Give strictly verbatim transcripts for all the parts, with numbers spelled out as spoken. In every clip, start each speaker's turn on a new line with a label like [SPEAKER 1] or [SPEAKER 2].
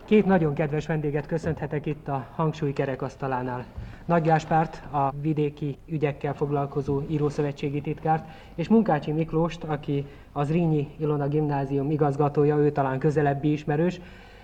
[SPEAKER 1] Két nagyon kedves vendéget köszönhetek itt a Hangsúly kerekasztalánál. Nagy Gáspárt, a vidéki ügyekkel foglalkozó írószövetségi titkárt, és Munkácsi Miklóst, aki az Zrínyi Ilona Gimnázium igazgatója, ő talán közelebbi ismerős,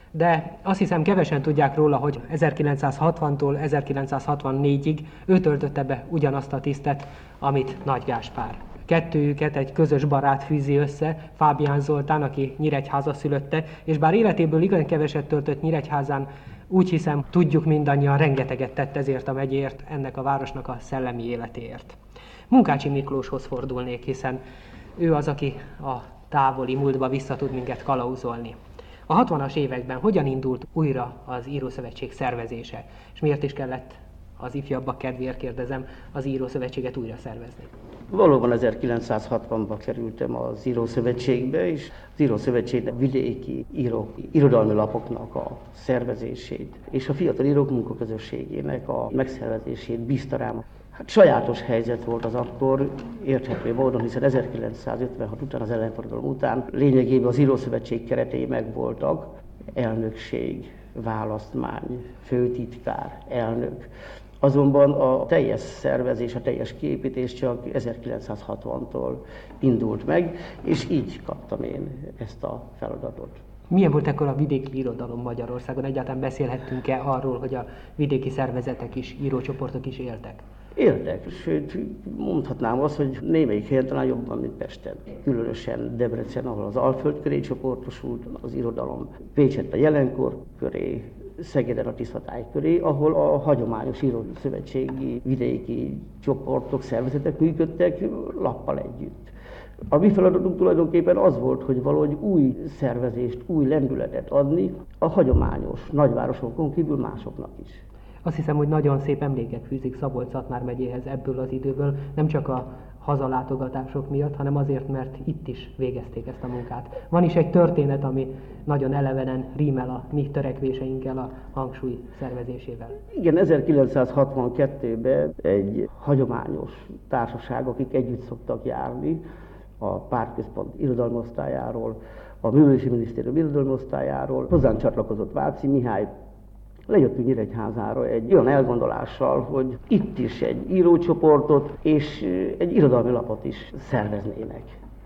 [SPEAKER 1] de azt hiszem kevesen tudják róla, hogy ezerkilencszázhatvantól ezerkilencszázhatvannégyig ő töltötte be ugyanazt a tisztet, amit Nagy Gáspár. Kettőjüket egy közös barát fűzi össze, Fábián Zoltán, aki Nyíregyháza szülötte, és bár életéből igen keveset töltött Nyíregyházán, úgy hiszem, tudjuk mindannyian, rengeteget tett ezért a megyéért, ennek a városnak a szellemi életéért. Munkácsi Miklóshoz fordulnék, hiszen ő az, aki a távoli múltba vissza tud minket kalauzolni. A hatvanas években hogyan indult újra az Írószövetség szervezése, és miért is kellett, az ifjabbak kedvéért kérdezem, az Írószövetséget újra szervezni?
[SPEAKER 2] Valóban ezerkilencszázhatvanban kerültem az Írószövetségbe, és az Írószövetség vidéki író, irodalmi lapoknak a szervezését és a fiatal írók munkaközösségének a megszervezését bízta rám. Hát sajátos helyzet volt az akkor, érthető módon, hiszen ezerkilencszázötvenhat után, az ellenforradalom után lényegében az Írószövetség keretei megvoltak, elnökség, választmány, főtitkár, elnök. Azonban a teljes szervezés, a teljes kiépítés csak ezerkilencszázhatvantól indult meg, és így kaptam én ezt a feladatot.
[SPEAKER 1] Milyen volt ekkor a vidéki irodalom Magyarországon? Egyáltalán beszélhettünk-e arról, hogy a vidéki szervezetek is, írócsoportok is éltek?
[SPEAKER 2] Éltek, sőt mondhatnám azt, hogy némelyik helyen talán jobban, mint Pesten. Különösen Debrecen, ahol az Alföld köré csoportosult az irodalom, Pécsett a jelenkor köré, Szegeden a Tiszatáj köré, ahol a hagyományos írószövetségi vidéki csoportok, szervezetek működtek lappal együtt. A mi feladatunk tulajdonképpen az volt, hogy valahogy új szervezést, új lendületet adni a hagyományos nagyvárosokon kívül másoknak is.
[SPEAKER 1] Azt hiszem, hogy nagyon szép emlékek fűzik Szabolcs-Szatmár megyéhez ebből az időből, nem csak a hazalátogatások miatt, hanem azért, mert itt is végezték ezt a munkát. Van is egy történet, ami nagyon elevenen rímel a mi törekvéseinkkel, a Hangsúly szervezésével.
[SPEAKER 2] Igen, ezerkilencszázhatvankettőben egy hagyományos társaság, akik együtt szoktak járni, a Pártközpont irodalmi osztályáról, a Művelődési Minisztérium irodalmi osztályáról, hozzánk csatlakozott Váci Mihály. Lejöttünk Nyíregyházára egy olyan elgondolással, hogy itt is egy írócsoportot és egy irodalmi lapot is szerveznének.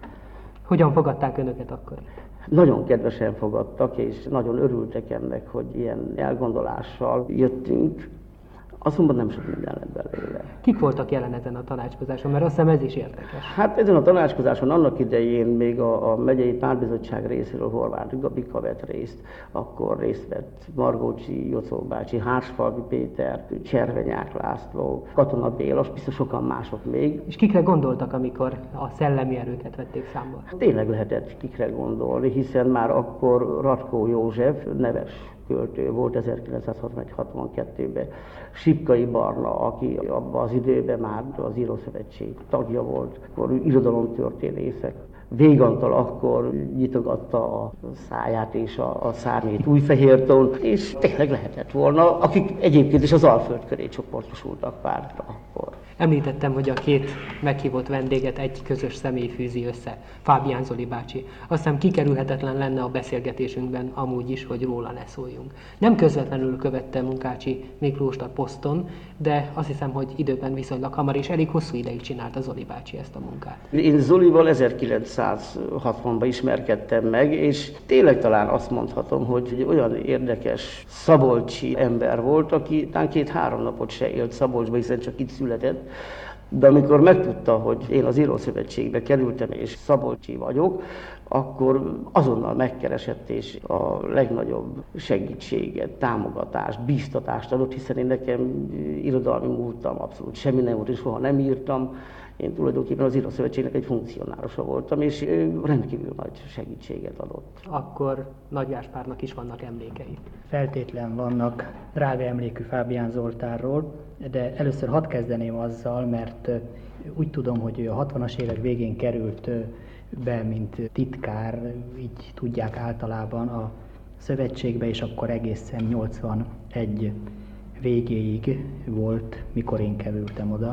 [SPEAKER 1] Hogyan fogadták önöket akkor?
[SPEAKER 2] Nagyon kedvesen fogadtak, és nagyon örültek ennek, hogy ilyen elgondolással jöttünk. Azonban nem sok minden lett belőle.
[SPEAKER 1] Kik voltak jelen ezen a tanácskozáson? Mert azt hiszem ez is érdekes.
[SPEAKER 2] Hát ezen a tanácskozáson annak idején még a, a megyei pártbizottság részéről Horváth Gabika vett részt, akkor részt vett Margócsi Jocó bácsi, Hársfalvi Péter, Cservenyák László, Katona Béla, biztos sokan mások még.
[SPEAKER 1] És kikre gondoltak, amikor a szellemi erőket vették számba?
[SPEAKER 2] Tényleg lehetett kikre gondolni, hiszen már akkor Ratkó József neves költő volt ezerkilencszázhatvanegy-hatvankettőben, Sipkai Barna, aki abban az időben már az Írószövetség tagja volt, akkor irodalomtörténészek. Végantal akkor nyitogatta a száját és a, a szárnyét Újfehértón, és tényleg lehetett volna, akik egyébként is az Alföld köré csoportosultak pártra akkor.
[SPEAKER 1] Említettem, hogy a két meghívott vendéget egy közös személy fűzi össze, Fábián Zoli bácsi. Azt hiszem kikerülhetetlen lenne a beszélgetésünkben amúgy is, hogy róla ne szóljunk. Nem közvetlenül követte Munkácsi Miklóst a poszton, de azt hiszem, hogy időben viszonylag hamar és elég hosszú ideig csinálta Zoli bácsi ezt a munkát.
[SPEAKER 2] Én Zolival ezerkilencszázhatvanban ismerkedtem meg, és tényleg talán azt mondhatom, hogy egy olyan érdekes szabolcsi ember volt, aki talán két-három napot se élt Szabolcsba, hiszen csak itt született. De amikor megtudta, hogy én az Írószövetségbe kerültem és szabolcsi vagyok, akkor azonnal megkeresett és a legnagyobb segítséget, támogatást, bíztatást adott, hiszen én nekem irodalmi múltam abszolút semmi nem volt, és soha nem írtam. Én tulajdonképpen az Írószövetségnek egy funkcionárosa voltam, és rendkívül nagy segítséget adott.
[SPEAKER 1] Akkor Nagy Gáspárnak is vannak emlékei.
[SPEAKER 3] Feltétlen vannak drága emlékű Fábián Zoltánról, de először hadd kezdeném azzal, mert úgy tudom, hogy ő a hatvanas évek végén került be, mint titkár, így tudják általában a szövetségbe, és akkor egészen nyolcvanegy végéig volt, mikor én kerültem oda.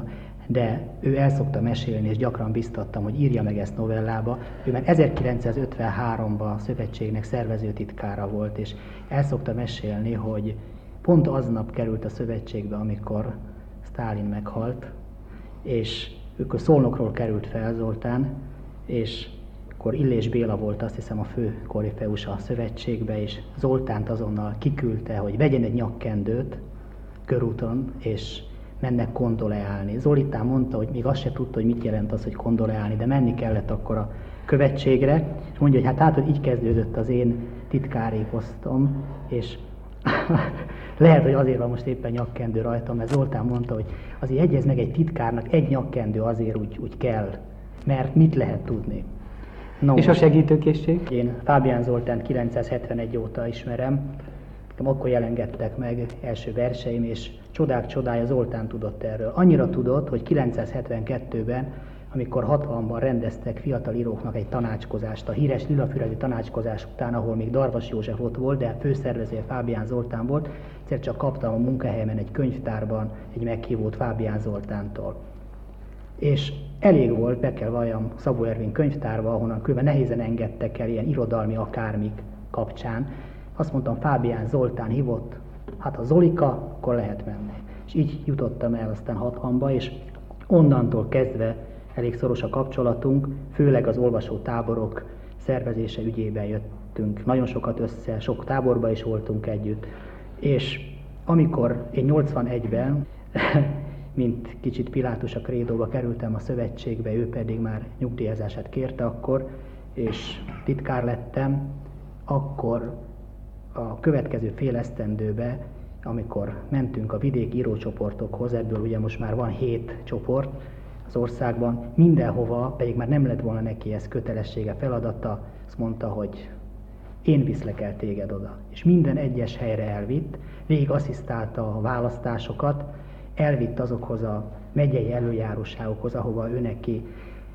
[SPEAKER 3] de ő el szokta mesélni, és gyakran biztattam, hogy írja meg ezt novellába. Ő már ezerkilencszázötvenháromban a szövetségnek szervezőtitkára volt, és el szokta mesélni, hogy pont aznap került a szövetségbe, amikor Sztálin meghalt, és akkor Szolnokról került fel Zoltán, és akkor Illés Béla volt, azt hiszem, a fő korifeus a szövetségbe, és Zoltánt azonnal kiküldte, hogy vegyen egy nyakkendőt körúton, és mennek kondoleálni. Zolitán mondta, hogy még azt se tudta, hogy mit jelent az, hogy kondoleálni, de menni kellett akkor a követségre, és mondja, hogy hát, hát hogy így kezdődött az én titkári posztom, és lehet, hogy azért van most éppen nyakkendő rajtam, mert Zoltán mondta, hogy azért egyez meg egy titkárnak, egy nyakkendő azért úgy, úgy kell, mert mit lehet tudni. No,
[SPEAKER 1] és a segítőkészség?
[SPEAKER 3] Én Fábián Zoltánt kilencszázhetvenegy óta ismerem, akkor jelengettek meg első verseim, és csodák csodája, Zoltán tudott erről. Annyira tudott, hogy kilencszázhetvenkettőben, amikor hatvanban rendeztek fiatal íróknak egy tanácskozást, a híres lilafüredi tanácskozás után, ahol még Darvas József ott volt, de főszervezője Fábián Zoltán volt, egyszer csak kaptam a munkahelyemen egy könyvtárban egy meghívót Fábián Zoltántól. És elég volt, be kell valljam, Szabó Ervin könyvtárba, ahonnan kb. Nehézen engedtek el ilyen irodalmi akármik kapcsán. Azt mondtam, Fábián Zoltán hívott, hát ha Zolika, akkor lehet menni. És így jutottam el aztán hatvanba, és onnantól kezdve elég szoros a kapcsolatunk, főleg az olvasótáborok szervezése ügyében jöttünk nagyon sokat össze, sok táborba is voltunk együtt. És amikor én nyolcvanegyben, mint kicsit Pilátus a krédóba kerültem a szövetségbe, ő pedig már nyugdíjazását kérte akkor, és titkár lettem, akkor a következő fél esztendőbe, amikor mentünk a vidéki írócsoportokhoz, ebből ugye most már van hét csoport az országban, mindenhova, pedig már nem lett volna neki ez kötelessége, feladata, azt mondta, hogy én viszlek el téged oda. És minden egyes helyre elvitt, végig asszisztálta a választásokat, elvitt azokhoz a megyei előjáróságokhoz, ahova ő neki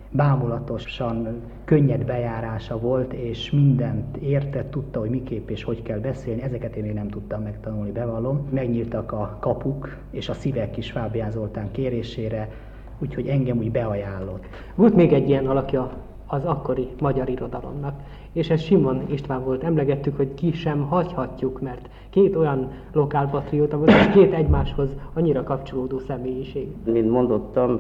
[SPEAKER 3] bámulatosan könnyed bejárása volt, és mindent értett, tudta, hogy miképp és hogy kell beszélni. Ezeket én még nem tudtam megtanulni, bevallom. Megnyíltak a kapuk és a szívek is Fábián Zoltán kérésére, úgyhogy engem úgy beajánlott.
[SPEAKER 1] Volt még egy ilyen alakja az akkori magyar irodalomnak, és ez Simon István volt. Emlegettük, hogy ki sem hagyhatjuk, mert két olyan lokálpatrióta volt, és két egymáshoz annyira kapcsolódó személyiség.
[SPEAKER 2] Mint mondottam,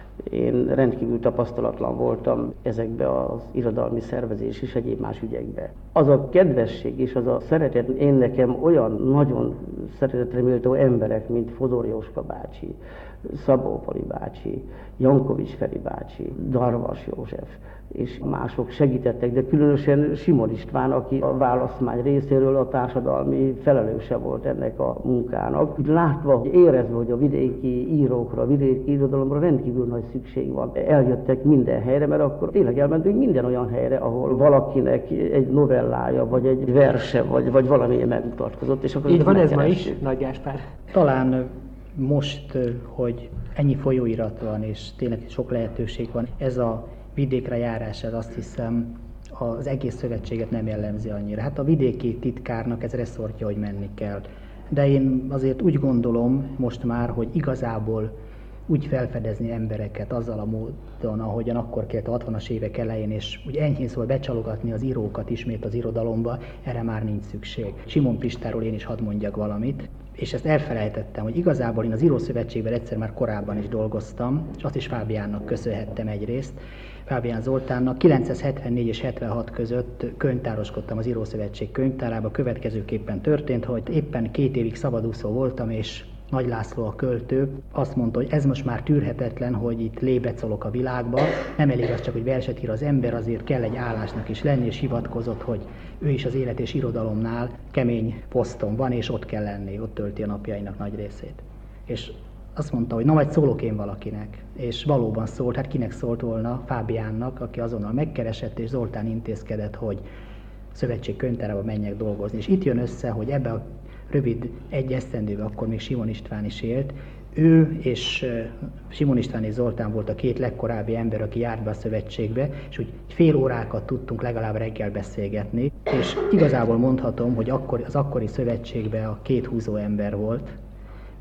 [SPEAKER 2] én rendkívül tapasztalatlan voltam ezekbe az irodalmi szervezés és egyéb más ügyekbe. Az a kedvesség és az a szeretet, én nekem olyan nagyon szeretetre méltó emberek, mint Fodor Jóska bácsi, Szabó Pali bácsi, Jankovics Feri bácsi, Darvas József, és mások segítettek, de különösen Simon István, aki a választmány részéről a társadalmi felelőse volt ennek a munkának. Látva, érezve, hogy a vidéki írókra, a vidéki irodalomra rendkívül nagy szükség van. Eljöttek minden helyre, mert akkor tényleg elmentünk minden olyan helyre, ahol valakinek egy novellája, vagy egy verse, vagy, vagy valamilyen megmutatkozott. És akkor
[SPEAKER 1] így van ez ma is, Nagy Gáspár?
[SPEAKER 3] Talán most, hogy ennyi folyóirat van, és tényleg sok lehetőség van, ez a vidékre járás, ez azt hiszem az egész szövetséget nem jellemzi annyira. Hát a vidéki titkárnak ez reszortja, hogy menni kell. De én azért úgy gondolom most már, hogy igazából úgy felfedezni embereket azzal a módon, ahogyan akkor kellett a hatvanas évek elején, és úgy enyhén szóval becsalogatni az írókat ismét az irodalomba, erre már nincs szükség. Simon Pistáról én is hadd mondjak valamit, és ezt elfelejtettem, hogy igazából én az Írószövetségben egyszer már korábban is dolgoztam, és azt is Fábiánnak köszönhettem egyrészt, Fábián Zoltánnak. kilencszázhetvennégy és hetvenhat között könyvtároskodtam az Írószövetség könyvtárába. Következőképpen történt, hogy éppen két évig szabadúszó voltam, és Nagy László a költő azt mondta, hogy ez most már tűrhetetlen, hogy itt lébecolok a világba. Nem elég az csak, hogy verset ír az ember, azért kell egy állásnak is lenni, és hivatkozott, hogy ő is az élet és irodalomnál kemény poszton van, és ott kell lenni, ott tölti a napjainak nagy részét. És azt mondta, hogy na majd szólok én valakinek. És valóban szólt, hát kinek szólt volna? Fábiánnak, aki azonnal megkeresett, és Zoltán intézkedett, hogy szövetség könyvtárába menjek dolgozni. És itt jön össze, hogy ebbe a rövid egy esztendőben, akkor még Simon István is élt, ő és Simon István és Zoltán volt a két legkorábbi ember, aki járt be a szövetségbe, és úgy fél órákat tudtunk legalább reggel beszélgetni, és igazából mondhatom, hogy akkor, az akkori szövetségben a két húzó ember volt,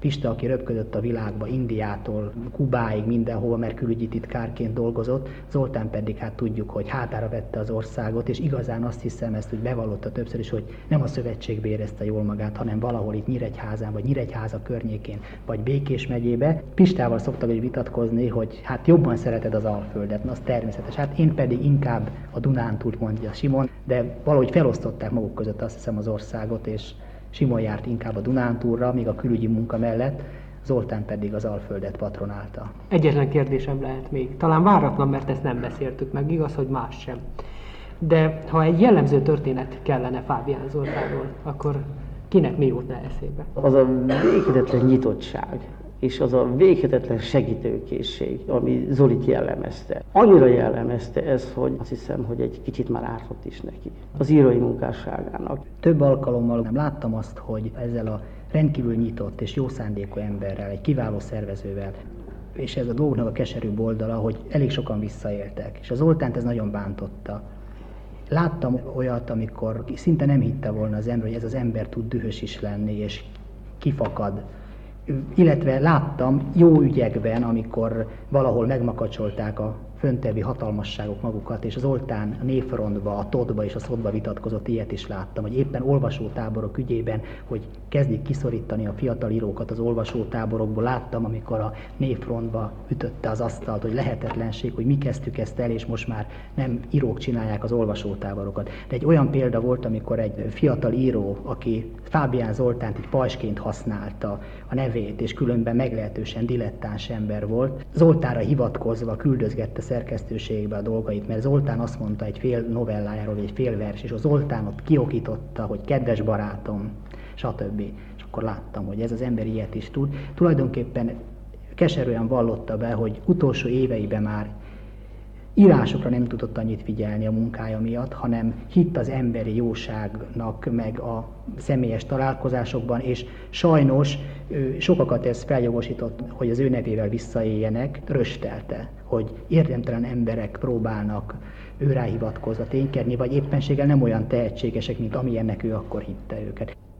[SPEAKER 3] Pista, aki röpködött a világba, Indiától Kubáig, mindenhol, mert külügyi titkárként dolgozott, Zoltán pedig hát tudjuk, hogy hátára vette az országot, és igazán azt hiszem, ezt úgy bevallotta többször is, hogy nem a szövetségbe érezte jól magát, hanem valahol itt Nyíregyházán, vagy Nyíregyháza környékén, vagy Békés megyébe. Pistával szoktak egy vitatkozni, hogy hát jobban szereted az Alföldet, na az természetes. Hát én pedig inkább a Dunántúlt, mondja Simon, de valahogy felosztották maguk között, azt hiszem, az országot, és Simon járt inkább a Dunántúlra, míg a külügyi munka mellett, Zoltán pedig az Alföldet patronálta.
[SPEAKER 1] Egyetlen kérdésem lehet még. Talán váratlan, mert ezt nem beszéltük meg, igaz, hogy más sem. De ha egy jellemző történet kellene Fábián Zoltánról, akkor kinek mi jutna eszébe?
[SPEAKER 2] Az a véghetetlen nyitottság, és az a véghetetlen segítőkészség, ami Zolit jellemezte. Annyira jellemezte ez, hogy azt hiszem, hogy egy kicsit már ártott is neki, az írói munkásságának.
[SPEAKER 3] Több alkalommal nem láttam azt, hogy ezzel a rendkívül nyitott és jó szándékú emberrel, egy kiváló szervezővel, és ez a dolgnak a keserűbb oldala, hogy elég sokan visszaéltek, és az Zoltánt ez nagyon bántotta. Láttam olyat, amikor szinte nem hitte volna az ember, hogy ez az ember tud dühös is lenni, és kifakad. Illetve láttam jó ügyekben, amikor valahol megmakacsolták a föntebbi hatalmasságok magukat, és az Zoltán a Névfrontba, a Todba és a Szodba vitatkozott, ilyet is láttam, hogy éppen olvasótáborok ügyében, hogy kezdik kiszorítani a fiatal írókat az olvasótáborokból. Láttam, amikor a Névfrontba ütötte az asztalt, hogy lehetetlenség, hogy mi kezdtük ezt el, és most már nem írók csinálják az olvasótáborokat. De egy olyan példa volt, amikor egy fiatal író, aki Fábián Zoltánt egy pajsként használta a nevét, és különben meglehetősen dilettáns ember volt, Zoltánra hivatkozva küldözgette szerkesztőségbe a dolgait, mert Zoltán azt mondta egy fél novellájáról, egy fél vers, és a Zoltán ott kiokította, hogy kedves barátom, stb. És akkor láttam, hogy ez az ember ilyet is tud. Tulajdonképpen keserűen vallotta be, hogy utolsó éveiben már írásokra nem tudott annyit figyelni a munkája miatt, hanem hitt az emberi jóságnak, meg a személyes találkozásokban, és sajnos sokakat ez feljogosított, hogy az ő nevével visszaéljenek, röstelte, hogy érdemtelen emberek próbálnak őrá hivatkozva ténykedni, vagy éppenséggel nem olyan tehetségesek, mint amilyennek ő akkor hitte őket.